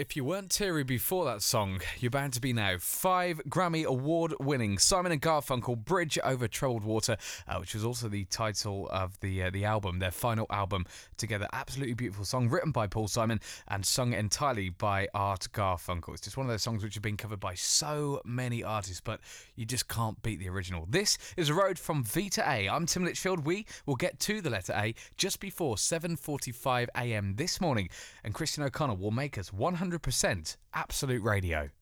If you weren't teary before that song, you're bound to be now. 5 Grammy Award-winning Simon and Garfunkel Bridge Over Troubled Water, which was also the title of the album, their final album together. Absolutely beautiful song, written by Paul Simon and sung entirely by Art Garfunkel. It's just one of those songs which have been covered by so many artists, but you just can't beat the original. This is A Road from V to A. I'm Tim Litchfield. We will get to the letter A just before 7:45 a.m. this morning, and Christian O'Connell will make us 100% Absolute Radio.